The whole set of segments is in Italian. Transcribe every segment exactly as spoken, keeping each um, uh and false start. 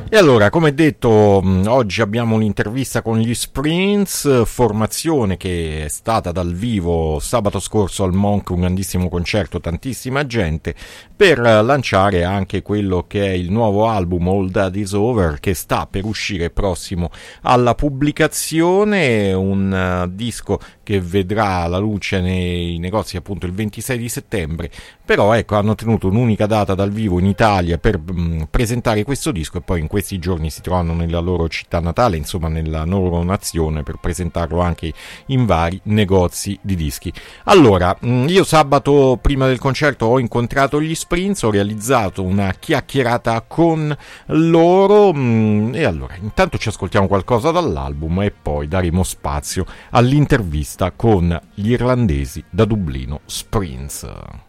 E allora, come detto, oggi abbiamo un'intervista con gli Sprints, formazione che è stata dal vivo sabato scorso al Monk, un grandissimo concerto, tantissima gente, per lanciare anche quello che è il nuovo album All That Is Over, che sta per uscire prossimo alla pubblicazione, un uh, disco che vedrà la luce nei negozi appunto il ventisei di settembre, però ecco, hanno tenuto un'unica data dal vivo in Italia per mh, presentare questo disco, e poi in questi giorni si trovano nella loro città natale, insomma nella loro nazione, per presentarlo anche in vari negozi di dischi. Allora, mh, io sabato prima del concerto ho incontrato gli Sprints, ho realizzato una chiacchierata con loro, mh, e allora intanto ci ascoltiamo qualcosa dall'album e poi daremo spazio all'intervista con gli irlandesi da Dublino, Sprints.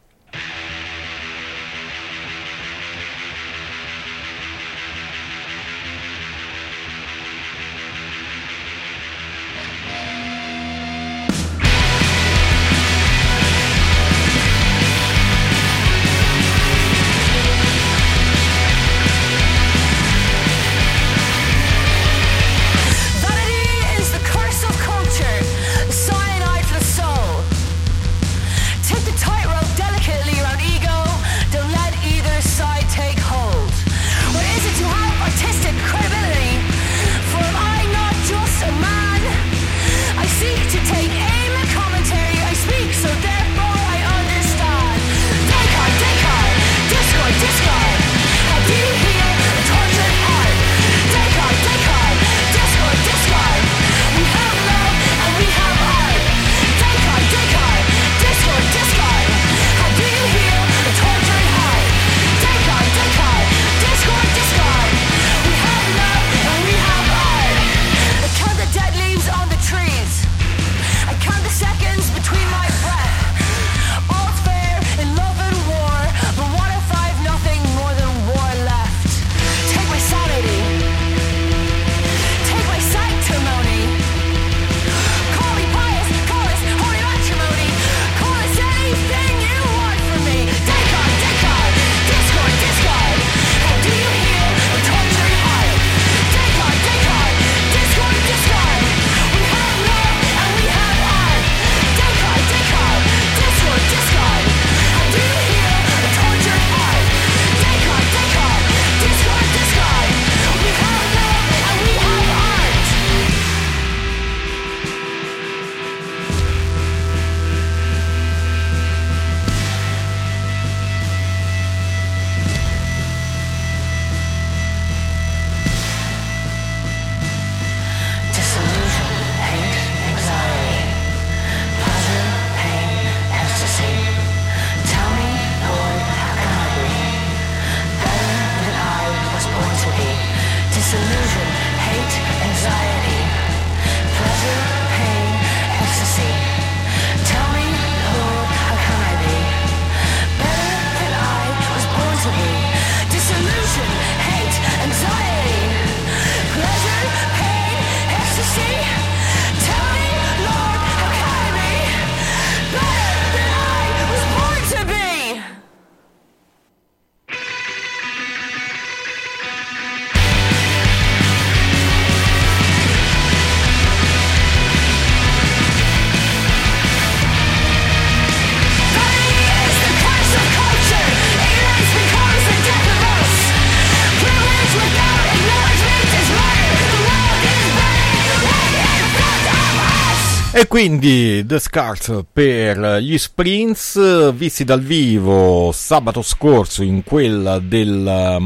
E quindi The Scars per gli Sprints, visti dal vivo sabato scorso in quella del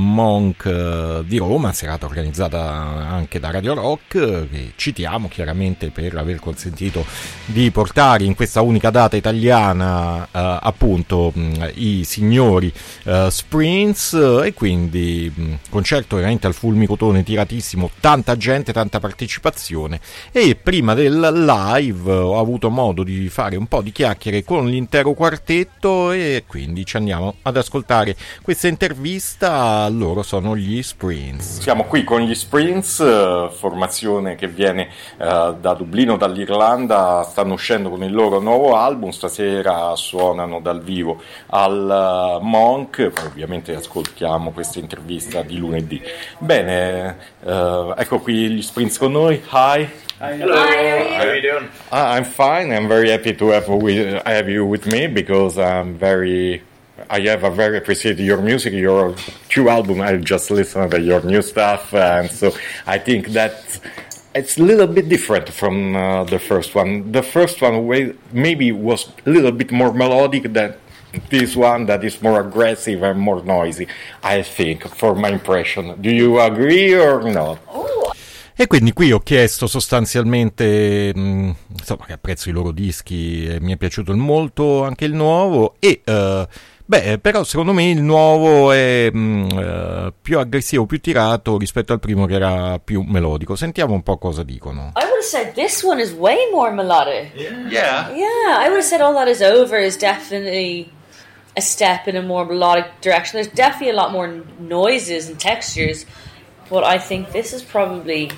Monk di Roma, serata organizzata anche da Radio Rock, che citiamo chiaramente per aver consentito di portare in questa unica data italiana eh, appunto mh, i signori eh, Sprints, e quindi mh, concerto veramente al fulmicotone, tiratissimo, tanta gente, tanta partecipazione. E prima del live live ho avuto modo di fare un po' di chiacchiere con l'intero quartetto e quindi ci andiamo ad ascoltare questa intervista. Loro sono gli Sprints. Siamo qui con gli Sprints, formazione che viene uh, da Dublino, dall'Irlanda. Stanno uscendo con il loro nuovo album, stasera suonano dal vivo al uh, Monk, poi ovviamente ascoltiamo questa intervista di lunedì. Bene, uh, ecco qui gli Sprints con noi. Hi. Hello. Hi, how are you doing? Uh, I'm fine. I'm very happy to have, with, have you with me because I'm very. I have a very appreciated your music, your two albums. I just listened to your new stuff, and so I think that it's a little bit different from uh, the first one. The first one maybe was a little bit more melodic than this one, that is more aggressive and more noisy, I think, for my impression. Do you agree or no? Oh. E quindi qui ho chiesto sostanzialmente, mh, insomma, che apprezzo i loro dischi, e mi è piaciuto molto anche il nuovo e, uh, beh, però secondo me il nuovo è mh, uh, più aggressivo, più tirato rispetto al primo che era più melodico. Sentiamo un po' cosa dicono. I would have said this one is way more melodic. Yeah. Yeah, yeah I would have said All That Is Over is definitely a step in a more melodic direction. There's definitely a lot more noises and textures, but I think this is probably,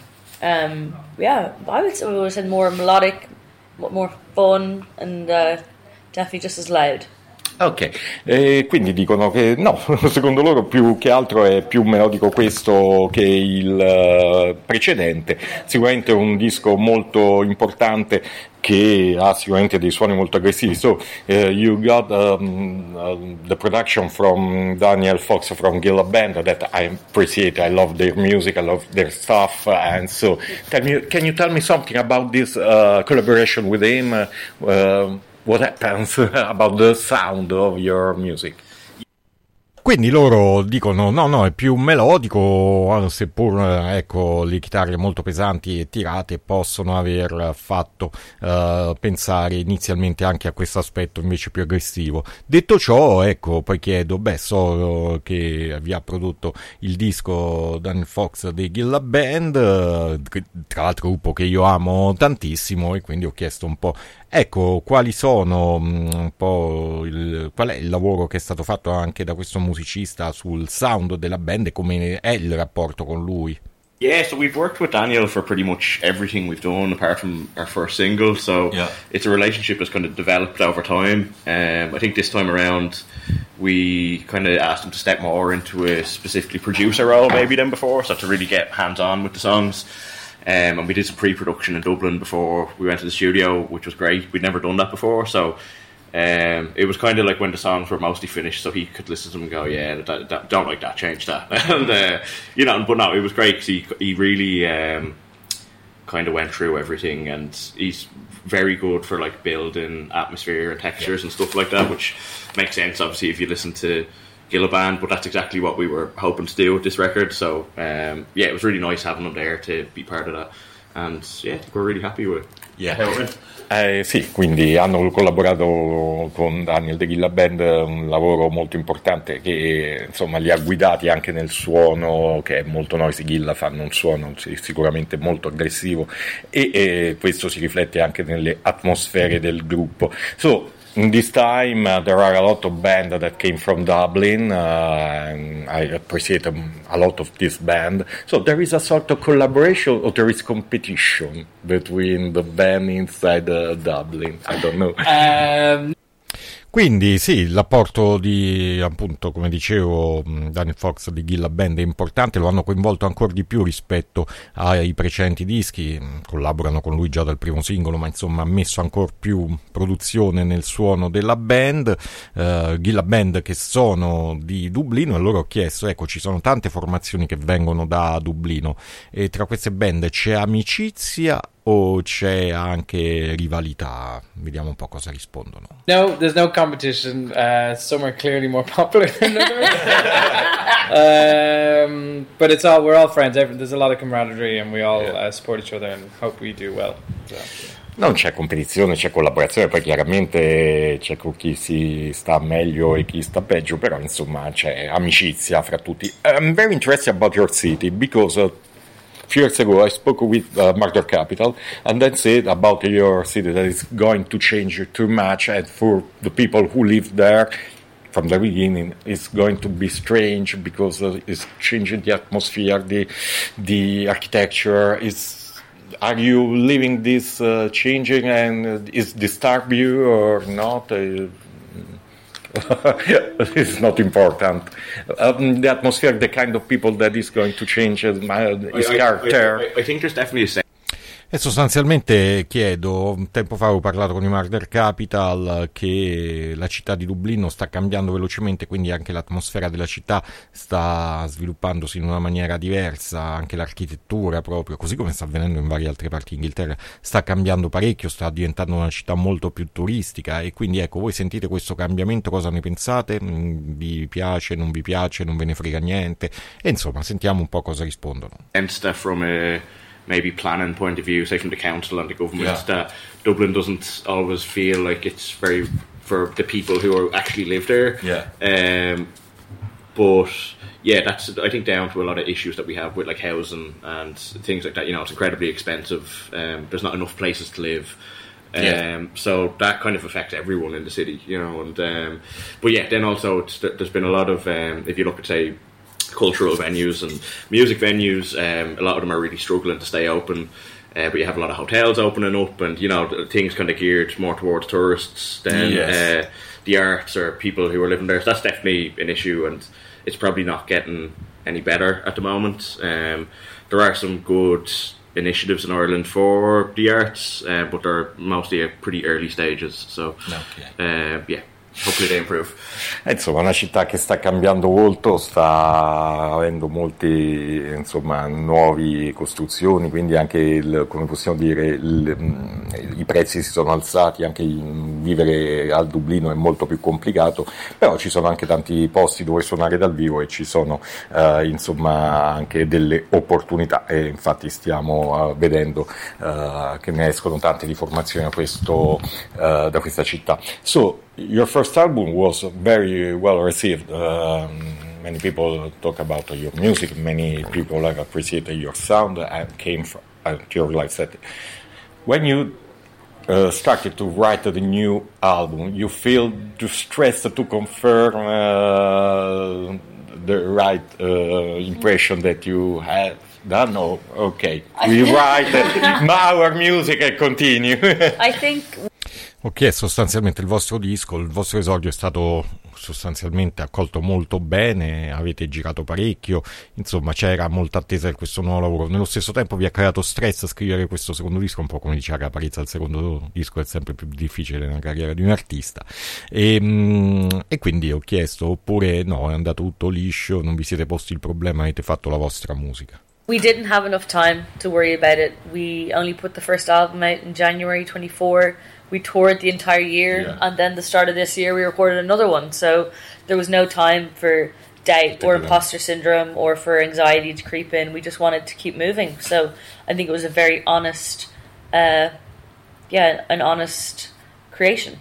um, yeah, I would, I would have said more melodic, more fun, and uh, definitely just as loud. Ok, e quindi dicono che no, secondo loro più che altro è più melodico questo che il uh, precedente. Sicuramente un disco molto importante che ha sicuramente dei suoni molto aggressivi. So uh, you got um, uh, the production from Daniel Fox from Gilla Band that I appreciate. I love their music, I love their stuff, and so tell me, can you tell me something about this uh, collaboration with him? Uh, uh, what happens about the sound of your music? Quindi loro dicono no no è più melodico, seppur ecco le chitarre molto pesanti e tirate possono aver fatto uh, pensare inizialmente anche a questo aspetto invece più aggressivo. Detto ciò, ecco, poi chiedo, beh, so che vi ha prodotto il disco Daniel Fox dei Gilla Band, tra l'altro gruppo che io amo tantissimo, e quindi ho chiesto un po', ecco, quali sono un po' il, qual è il lavoro che è stato fatto anche da questo musicista sul sound della band e come è il rapporto con lui. Yeah, so we've worked with Daniel for pretty much everything we've done apart from our first single, so yeah. It's a relationship that's kind of developed over time. Um, I think this time around we kind of asked him to step more into a specifically producer role maybe than before, so to really get hands-on with the songs. Um, and we did some pre-production in Dublin before we went to the studio, which was great. We'd never done that before, so um, it was kind of like when the songs were mostly finished, so he could listen to them and go, yeah, that, that, don't like that, change that. and, uh, you know, but no, it was great because he, he really um, kind of went through everything, and he's very good for like building atmosphere and textures and stuff like that, which makes sense, obviously, if you listen to Gilla Band, but that's exactly what we were hoping to do with this record. So um, yeah, it was really nice having them there to be part of that, and yeah, we're really happy with it. Yeah. Eh, sì, quindi hanno collaborato con Daniel de Gilla Band, un lavoro molto importante che insomma li ha guidati anche nel suono, che è molto noisy. Gilla fanno un suono sicuramente molto aggressivo e, e questo si riflette anche nelle atmosfere del gruppo. So in this time, uh, there are a lot of bands that came from Dublin, uh, and I appreciate um, a lot of this band. So there is a sort of collaboration, or there is competition between the band inside uh, Dublin. I don't know. Um... Quindi sì, l'apporto di, appunto, come dicevo, Daniel Fox di Gilla Band è importante, lo hanno coinvolto ancora di più rispetto ai precedenti dischi, collaborano con lui già dal primo singolo, ma insomma ha messo ancora più produzione nel suono della band. uh, Gilla Band che sono di Dublino, e allora ho chiesto, ecco, ci sono tante formazioni che vengono da Dublino, e tra queste band c'è amicizia o c'è anche rivalità? Vediamo un po' cosa rispondono. No, there's no competition. Uh, some are clearly more popular than others. um, but it's all, we're all friends. There's a lot of camaraderie, and we all uh, support each other and hope we do well. So, yeah. Non c'è competizione, c'è collaborazione, poi chiaramente c'è chi si sta meglio e chi sta peggio, però insomma c'è amicizia fra tutti. I'm very interested about your city because uh, few years ago I spoke with uh, Murder Capital, and then said about your city that it's going to change too much, and for the people who live there from the beginning it's going to be strange because uh, it's changing the atmosphere, the the architecture is. Are you living this uh, changing, and uh, is disturb you or not? Uh, it's not important. Um, the atmosphere, the kind of people that is going to change uh, his I, character. I, I, I think there's definitely a sense. E sostanzialmente chiedo, un tempo fa ho parlato con i Murder Capital che la città di Dublino sta cambiando velocemente, quindi anche l'atmosfera della città sta sviluppandosi in una maniera diversa, anche l'architettura proprio, così come sta avvenendo in varie altre parti d'Inghilterra, sta cambiando parecchio, sta diventando una città molto più turistica, e quindi ecco, voi sentite questo cambiamento, cosa ne pensate? Vi piace, non vi piace, non ve ne frega niente? E insomma, sentiamo un po' cosa rispondono. From a maybe planning point of view, say from the council and the government, yeah. that Dublin doesn't always feel like it's very for the people who are actually live there. Yeah. Um, but yeah, that's I think down to a lot of issues that we have with like housing and things like that. You know, it's incredibly expensive. Um, there's not enough places to live. Um, yeah. So that kind of affects everyone in the city, you know. And um, but yeah, then also it's, there's been a lot of um, if you look at say. cultural venues and music venues, um, a lot of them are really struggling to stay open, uh, but you have a lot of hotels opening up, and you know things kind of geared more towards tourists than yes. uh, the arts or people who are living there. So that's definitely an issue, and it's probably not getting any better at the moment. Um, there are some good initiatives in Ireland for the arts, uh, but they're mostly at pretty early stages, so okay. uh, yeah. Hopefully they improve. Insomma, una città che sta cambiando molto, sta avendo molti insomma nuove costruzioni, quindi anche il, come possiamo dire il, i prezzi si sono alzati, anche vivere a Dublino è molto più complicato, però ci sono anche tanti posti dove suonare dal vivo e ci sono eh, insomma anche delle opportunità, e infatti stiamo uh, vedendo uh, che ne escono tante di formazioni da, questo, uh, da questa città. So, your first album was very well received. Um, many people talk about your music. Many people have appreciated your sound and came from, uh, to your live set. When you uh, started to write the new album, you feel too stressed to confirm uh, the right uh, impression that you have done? No, okay, we write our music and continue. I think. Ok, sostanzialmente il vostro disco, il vostro esordio è stato sostanzialmente accolto molto bene, avete girato parecchio, insomma c'era molta attesa per questo nuovo lavoro. Nello stesso tempo vi ha creato stress scrivere questo secondo disco, un po' come diceva Caparezza, il secondo disco è sempre più difficile nella carriera di un artista, e, e quindi ho chiesto, oppure no, è andato tutto liscio, non vi siete posti il problema, avete fatto la vostra musica? We didn't have enough time to worry about it. We only put the first album out in January twenty-fourth. We toured the entire year, yeah. and then the start of this year we recorded another one. So there was no time for doubt or imposter syndrome or for anxiety to creep in. We just wanted to keep moving. So I think it was a very honest, uh, yeah, an honest creation.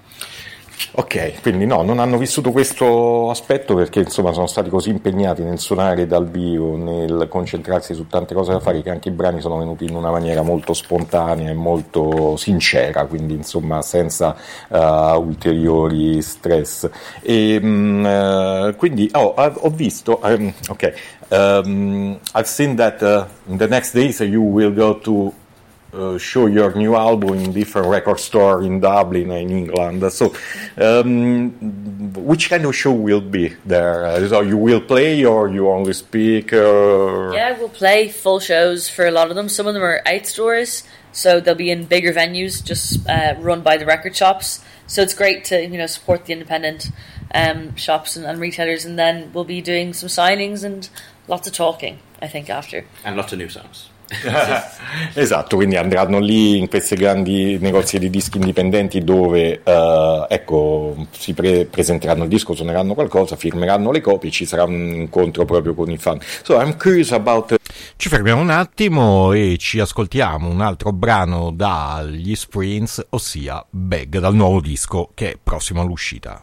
Ok, quindi no, non hanno vissuto questo aspetto perché insomma sono stati così impegnati nel suonare dal vivo, nel concentrarsi su tante cose da fare, che anche i brani sono venuti in una maniera molto spontanea e molto sincera, quindi insomma senza uh, ulteriori stress. E um, quindi oh, ho visto, um, ok, um, I've seen that uh, in the next days you will go to Uh, show your new album in different record store in Dublin and in England. So, um, which kind of show will be there? Uh, so you will play, or you only speak? Or... Yeah, we'll play full shows for a lot of them. Some of them are outdoors, so they'll be in bigger venues, just uh, run by the record shops. So it's great to you know support the independent um, shops and, and retailers, and then we'll be doing some signings and lots of talking, I think, after. And lots of new songs. Esatto, quindi andranno lì in questi grandi negozi di dischi indipendenti dove uh, ecco si pre- presenteranno il disco, suoneranno qualcosa, firmeranno le copie, ci sarà un incontro proprio con i fan. So I'm curious about. Ci fermiamo un attimo e ci ascoltiamo un altro brano dagli Sprints, ossia Bag, dal nuovo disco che è prossimo all'uscita.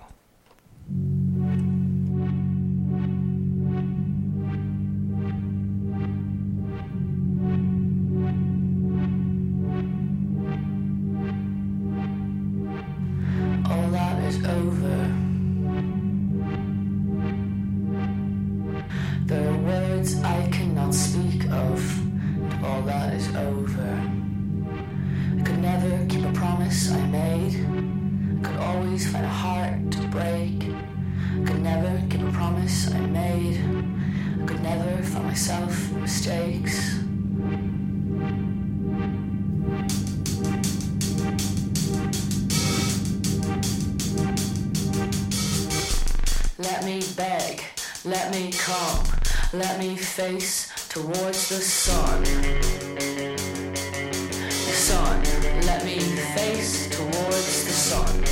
always find it hard to break. I could never keep a promise I made. I could never find myself in mistakes. Let me beg, let me come, let me face towards the sun. The sun, let me face towards the sun.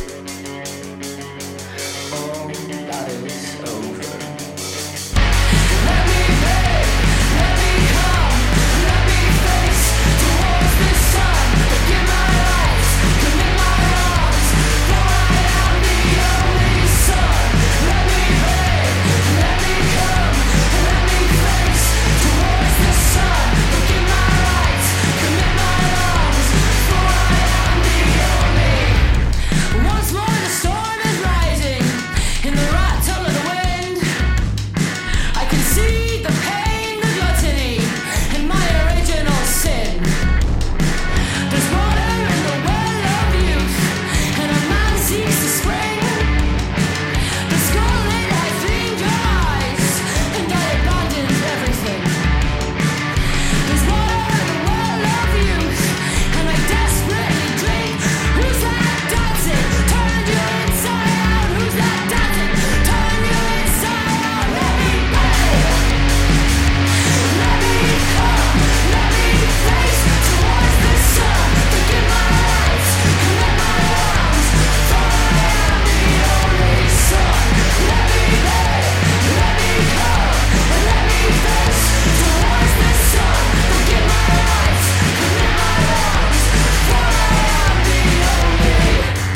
All that is over. Let me beg, let me come, let me face towards the sun. Give my life, commit my wrongs, for I am the only son. Let me beg, let me come, let me face towards the sun. Give my rights, commit my wrongs, for I am the only. Once more the storm is rising in the rattle of the wind. I can see the pain, the gluttony, and my original sin. There's water in the well of youth, and a man seeks to spring. The scarlet lies in your eyes, and I abandoned everything. There's water in the well of youth, and I desperately drink. Who's that dancing? Turn you inside out. Who's that dancing? Turn you inside out. Let me beg, let me come, let me face towards the sun. Forgive my rights, commit my wrongs, for I am the only son. Let me beg, let me come, and let me face towards the sun. Forgive my rights, commit my wrongs, for I am the only.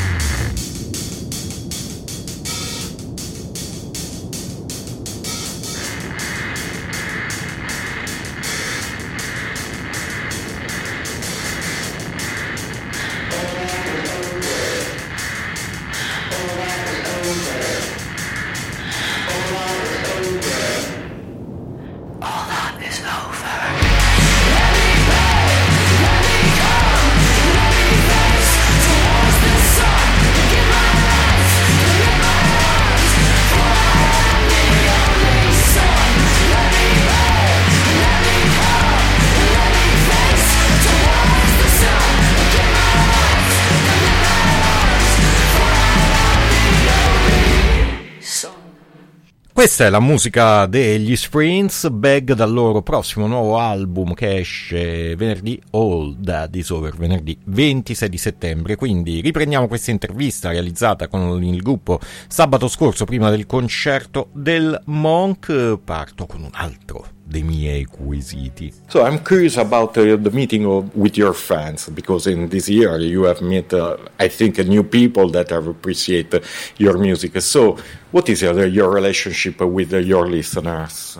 All that is over. Let me beg, let me come, let me face towards the sun. Give my rights, commit my wrongs, for I am the only son. Let me beg, let me come, let me face towards the sun. Give my rights, commit my wrongs, for I am the only son. Questa è la musica degli Sprints, Beg, dal loro prossimo nuovo album che esce venerdì, All That Is Over, venerdì ventisei di settembre. Quindi riprendiamo questa intervista realizzata con il gruppo sabato scorso prima del concerto del Monk. Parto con un altro dei miei quesiti. So I'm curious about uh, the meeting of, with your fans, because in this year you have met, uh, I think, uh, new people that have appreciate uh, your music. So what is uh, your relationship with uh, your listeners?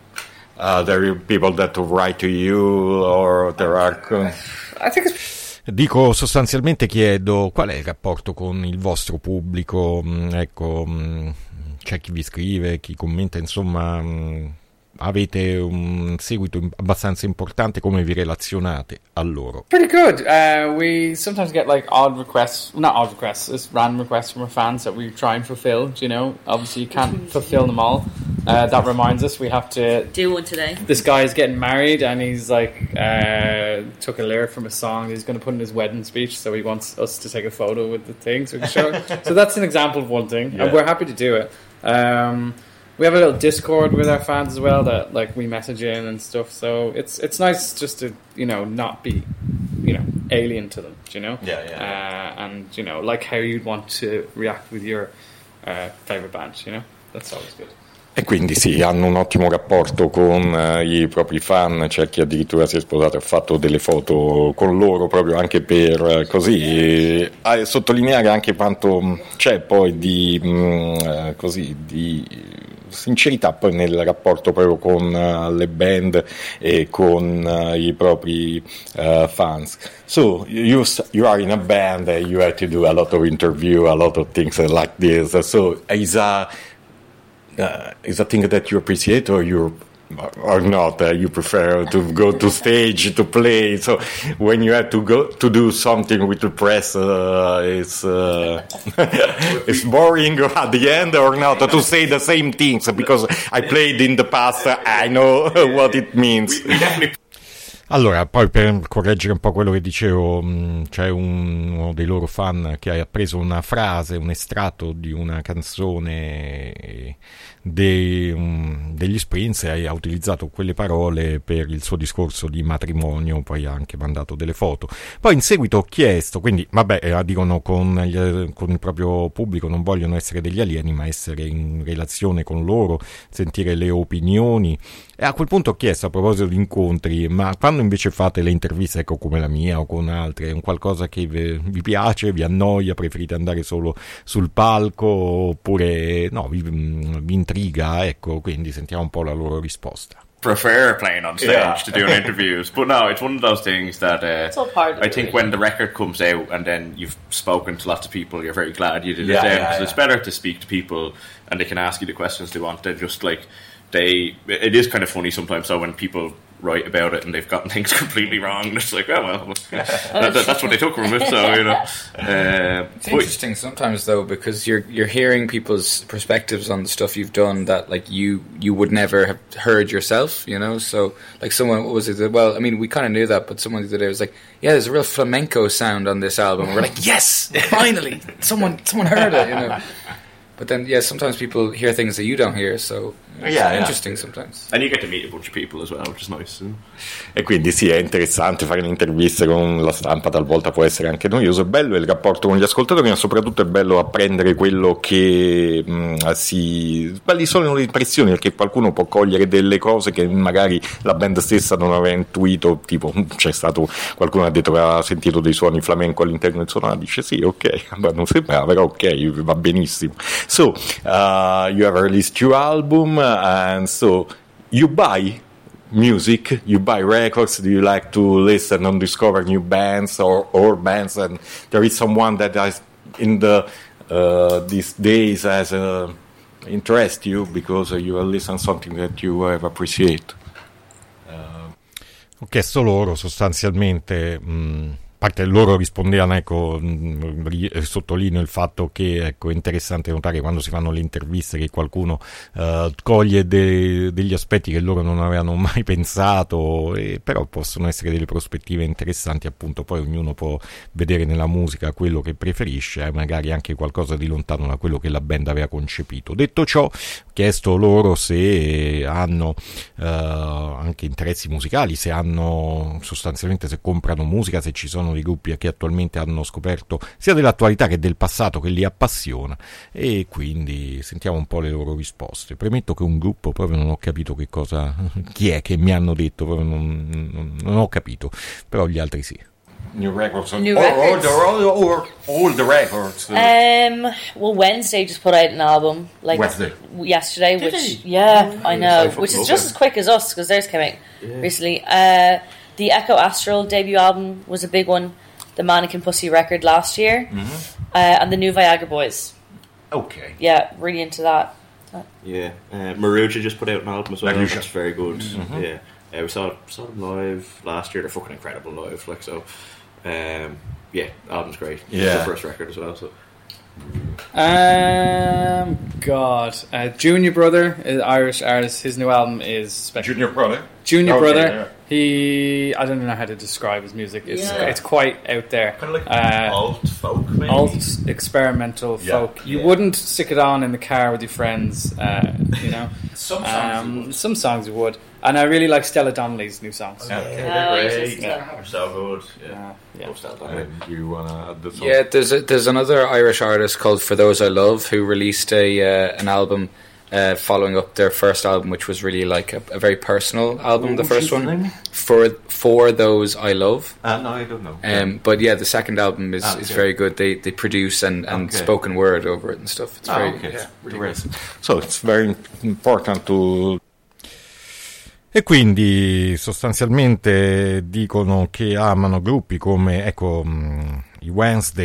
Uh, there are people that write to you, or there are... I think it's... Dico, sostanzialmente chiedo qual è il rapporto con il vostro pubblico, mm, ecco, mm, c'è chi vi scrive, chi commenta, insomma... Mm, avete un seguito abbastanza importante, come vi relazionate a loro? Pretty good. Uh, we sometimes get like odd requests, not odd requests, it's random requests from our fans that we try and fulfill, you know. Obviously you can't fulfill them all. Uh, that reminds us we have to do one today. This guy is getting married and he's like uh, took a lyric from a song he's going to put in his wedding speech, so he wants us to take a photo with the thing so we can show it. So that's an example of one thing, yeah. And we're happy to do it. Um, We have a little Discord with our fans as well that like we message in and stuff. So it's it's nice just to, you know, not be, you know, alien to them, you know? Yeah, yeah. Uh, and, you know, like how you'd want to react with your uh, favourite band, you know? That's always good. E quindi sì, hanno un ottimo rapporto con uh, i propri fan, c'è chi addirittura si è sposato e ha fatto delle foto con loro proprio anche per uh, così e, uh, sottolineare anche quanto c'è poi di uh, così di sincerità poi nel rapporto proprio con uh, le band e con uh, i propri uh, fans. So you you are in a band and you have to do a lot of interview, a lot of things like this. So is a Uh, is a thing that you appreciate, or you or not, uh, you prefer to go to stage to play. So when you have to go to do something with the press, uh, it's uh, it's boring at the end or not to say the same things, because I played in the past. I know what it means. We, we definitely. Allora, poi per correggere un po' quello che dicevo, mh, c'è un, uno dei loro fan che ha preso una frase, un estratto di una canzone dei, um, degli Sprints e ha utilizzato quelle parole per il suo discorso di matrimonio, poi ha anche mandato delle foto. Poi in seguito ho chiesto, quindi vabbè, eh, dicono con, gli, con il proprio pubblico non vogliono essere degli alieni, ma essere in relazione con loro, sentire le opinioni. E a quel punto ho chiesto, a proposito di incontri, ma quando invece fate le interviste, ecco, come la mia o con altre, è un qualcosa che vi piace, vi annoia, preferite andare solo sul palco, oppure no, vi, vi intriga, ecco, quindi sentiamo un po' la loro risposta. Prefer playing on stage Yeah. to doing interviews, but no, it's one of those things that uh, It's all part of I it, think really. when the record comes out and then you've spoken to lots of people, you're very glad you did Yeah, it then, yeah, because yeah. it's better to speak to people and they can ask you the questions they want. They just like they. It is kind of funny sometimes. So when people write about it and they've gotten things completely wrong, it's like, oh well, that, that, that's what they took from it. So you know, uh, It's but- interesting sometimes though, because you're you're hearing people's perspectives on the stuff you've done that like you you would never have heard yourself, you know. So like someone, what was it? Well, I mean, we kind of knew that, but someone the other day was like, "Yeah, there's a real flamenco sound on this album." We're like, "Yes, finally, someone someone heard it," you know. But then, yeah, sometimes people hear things that you don't hear, so it's Yeah, yeah. interesting sometimes. and you get to meet a bunch of people as well, which is nice. E quindi sì, è interessante fare le interviste con la stampa, talvolta può essere anche noioso. È bello il rapporto con gli ascoltatori, ma soprattutto è bello apprendere quello che mh, si... quali sono le impressioni, perché qualcuno può cogliere delle cose che magari la band stessa non aveva intuito, tipo c'è stato qualcuno che ha detto che ha sentito dei suoni flamenco all'interno del suono, dice sì, ok, ma non sembra, però ok, va benissimo. So, uh, you have released two album, and so you buy music, you buy records, do you like to listen and discover new bands or, or bands, and there is someone that has in the uh, these days has uh, interest you because you listen something that you have appreciate? Ho chiesto loro sostanzialmente, mh, a parte loro rispondevano, ecco, mh, ri- sottolineo il fatto che, ecco, è interessante notare quando si fanno le interviste che qualcuno uh, coglie de- degli aspetti che loro non avevano mai pensato, e però possono essere delle prospettive interessanti, appunto. Poi ognuno può vedere nella musica quello che preferisce, eh, magari anche qualcosa di lontano da quello che la band aveva concepito. Detto ciò, ho chiesto loro se hanno uh, anche interessi musicali, se hanno sostanzialmente, se comprano musica, se ci sono dei gruppi che attualmente hanno scoperto sia dell'attualità che del passato che li appassiona, e quindi sentiamo un po' le loro risposte. Premetto che un gruppo proprio non ho capito che cosa, chi è che mi hanno detto, proprio non, non, non ho capito, però gli altri sì. New records, New or, records. Or, or, or, all the records. uh, Um, well, Wednesday just put out an album like Wednesday. yesterday, Did which they? yeah, I know, I fucking which is love just it. as quick as us because theirs came out recently. Uh, the Echo Astral debut album was a big one. The Mannequin Pussy record last year, uh, and the new Viagra Boys. Okay. Yeah, really into that. Yeah, uh, Maruja just put out an album as well. Maruja. That's very good. Yeah, uh, we saw saw them live last year. They're fucking incredible live. Like so, um, yeah, album's great. It's Yeah. their first record as well. So Um, God, uh, Junior Brother, is Irish artist. His new album is spectacular. Junior brother. Junior Okay, Brother. yeah. He, I don't know how to describe his music. It's Yeah. it's quite out there. kind of like Uh, alt folk, maybe. alt experimental Yeah. folk. You Yeah. wouldn't stick it on in the car with your friends, uh, you know. Some songs Um, you would. some songs you would, and I really like Stella Donnelly's new songs. Yeah, Oh, they're yes, great. yes, Yeah, yeah. they're so good. Yeah, Uh, yeah. Love Stella Donnelly. And you wanna add the song? Yeah, there's a, there's another Irish artist called For Those I Love who released a uh, an album uh, following up their first album, which was really like a, a very personal album. The first one, For For Those I Love. Uh, no, I don't know. Um, but yeah, the second album is, Ah, is okay. very good. They they produce and, and Okay. spoken word over it and stuff. It's Ah, very okay. yeah, really Interesting. So it's very important to. E quindi sostanzialmente dicono che amano gruppi come, ecco, mh, i Wednesday,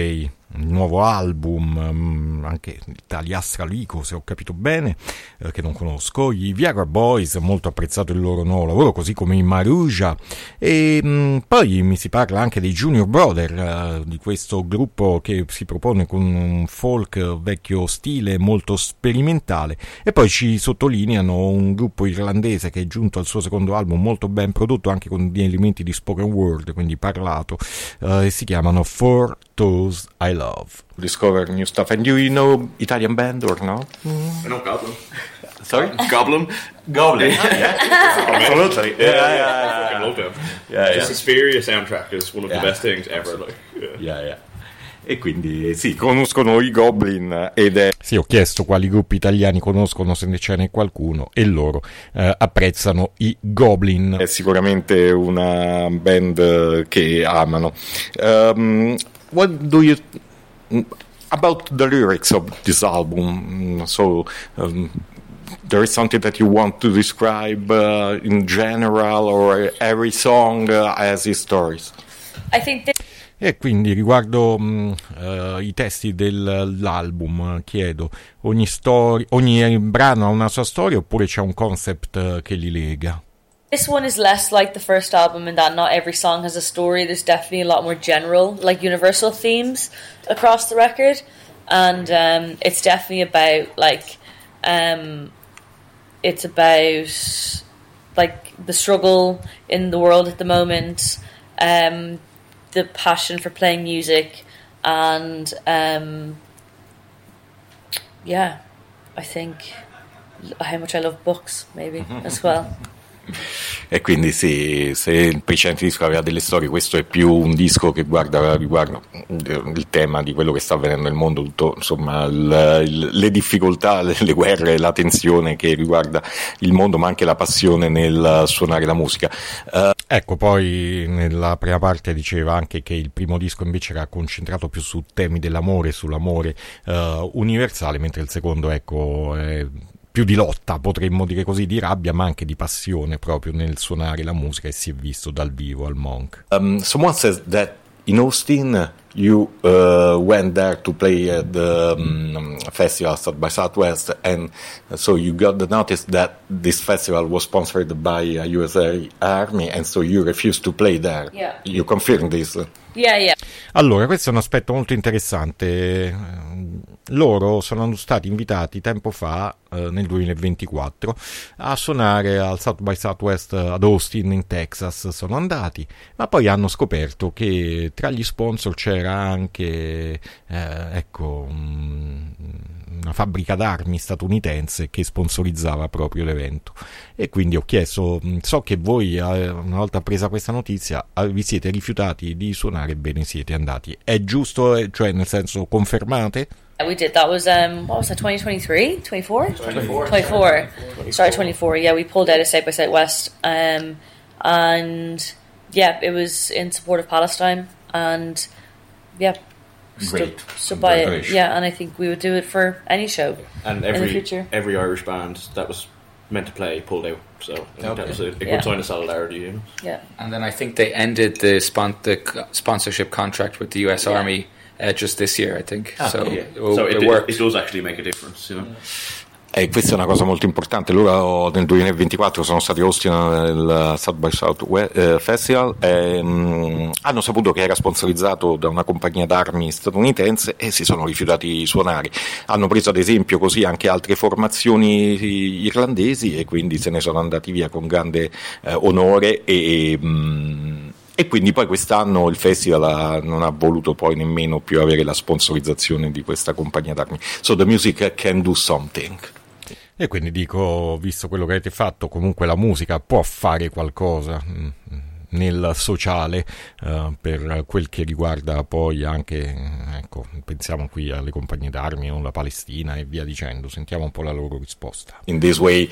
il nuovo album, um, anche dagli Astralico, se ho capito bene, eh, che non conosco, i Viagra Boys, molto apprezzato il loro nuovo lavoro, così come i Maruja, e um, poi mi si parla anche dei Junior Brother, uh, di questo gruppo che si propone con un folk vecchio stile molto sperimentale, e poi ci sottolineano un gruppo irlandese che è giunto al suo secondo album molto ben prodotto, anche con degli elementi di spoken word, quindi parlato, uh, e si chiamano For Those I Love. Discover new stuff. And do you know Italian band or no? I know Goblin. Sorry? Goblin. Goblin. Yeah, absolutely. Yeah, yeah, yeah. I love them. Yeah, The yeah. Suspiria soundtrack is one of Yeah. the best things ever. Like, yeah. Yeah, yeah. E quindi sì, conoscono i Goblin ed è... Sì, ho chiesto quali gruppi italiani conoscono, se ne ce n'è qualcuno, e loro eh, apprezzano i Goblin. È sicuramente una band che amano. Um, what do you... About the lyrics of this album, so... Um, there is something that you want to describe uh, in general, or every song uh, has its stories? I think that E quindi riguardo mh, uh, i testi dell'album, chiedo, ogni, story, ogni brano ha una sua storia oppure c'è un concept uh, che li lega? this one is less like the first album in that not every song has a story. There's definitely a lot more general, like universal themes across the record, and um, it's definitely about like um, it's about like the struggle in the world at the moment, um, the passion for playing music, and um, yeah, I think how much I love books maybe as well. E quindi sì, se il precedente disco aveva delle storie, questo è più un disco che guarda riguardo il tema di quello che sta avvenendo nel mondo, tutto, insomma il, il, le difficoltà, le, le guerre, la tensione che riguarda il mondo, ma anche la passione nel suonare la musica. Uh, ecco, poi nella prima parte diceva anche che il primo disco invece era concentrato più su temi dell'amore, sull'amore uh, universale, mentre il secondo, ecco, è più di lotta, potremmo dire così, di rabbia, ma anche di passione proprio nel suonare la musica, e si è visto dal vivo al Monk. Um, someone says that in Austin you uh, went there to play at the um, festival South by Southwest, and so you got the notice that this festival was sponsored by a U S Army, and so you refused to play there. Yeah. You confirm this? Yeah, yeah. Allora, questo è un aspetto molto interessante. Loro sono stati invitati tempo fa, eh, nel duemilaventiquattro, a suonare al South by Southwest ad Austin in Texas. Sono andati, ma poi hanno scoperto che tra gli sponsor c'era anche eh, ecco um, una fabbrica d'armi statunitense che sponsorizzava proprio l'evento, e quindi ho chiesto, so che voi eh, una volta presa questa notizia vi siete rifiutati di suonare, bene, siete andati, è giusto, cioè nel senso confermate? We did. That was, um, what was that, twenty twenty-three? twenty-four? twenty-four. twenty-four. Sorry, twenty-four. Yeah, we pulled out of South by Southwest. Um, and, yeah, it was in support of Palestine. And, yeah, stood, Great. stood by it. Congratulations. Yeah, and I think we would do it for any show And in the every future. every Irish band that was meant to play pulled out. So I think that was a, a Yeah. good sign of solidarity. You know? Yeah. And then I think they ended the, spon- the c- sponsorship contract with the U S Yeah. Army uh, just this year, I think. so yeah. it, so it, it it, worked. it does actually make a difference. You know? E questa è una cosa molto importante. Loro nel duemilaventiquattro sono stati a Austin nel South by Southwest eh, Festival e mh, hanno saputo che era sponsorizzato da una compagnia d'armi statunitense e si sono rifiutati di suonare. Hanno preso ad esempio così anche altre formazioni irlandesi e quindi se ne sono andati via con grande eh, onore e, mh, e quindi poi quest'anno il festival ha, non ha voluto poi nemmeno più avere la sponsorizzazione di questa compagnia d'armi. So the music can do something. E quindi dico, visto quello che avete fatto, comunque la musica può fare qualcosa mh, nel sociale, uh, per quel che riguarda poi anche, ecco, pensiamo qui alle compagnie d'armi o la Palestina e via dicendo. Sentiamo un po' la loro risposta. In this way,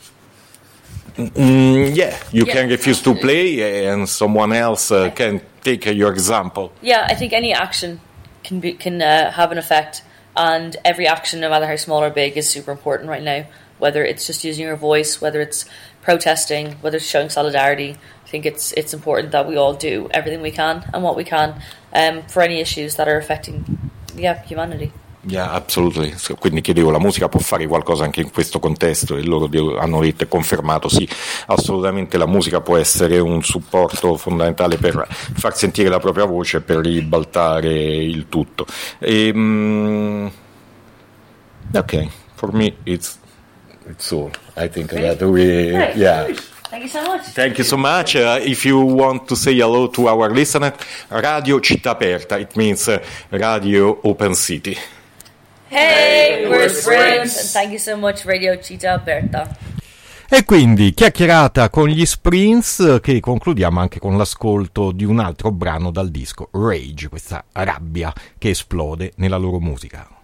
mm, yeah, you Yeah, can refuse to play and someone else uh, can take your example. Yeah, I think any action can be can uh, have an effect, and every action, no matter how small or big, is super important right now. Whether it's just using your voice, whether it's protesting, whether it's showing solidarity, I think it's it's important that we all do everything we can and what we can um, for any issues that are affecting yeah, humanity. Yeah, absolutely. Quindi chiedevo, la musica può fare qualcosa anche in questo contesto, e loro hanno detto e confermato sì, assolutamente la musica può essere un supporto fondamentale per far sentire la propria voce, per ribaltare il tutto. E, um, ok, for me it's it's all. I think Great. that we Great. yeah. Thank you so much. Thank you so much. Uh, if you want to say hello to our listener, Radio Città Aperta, it means uh, Radio Open City. Hey, we're Sprints, and thank you so much, Radio Città Aperta. E quindi chiacchierata con gli Sprints, che concludiamo anche con l'ascolto di un altro brano dal disco Rage, questa rabbia che esplode nella loro musica.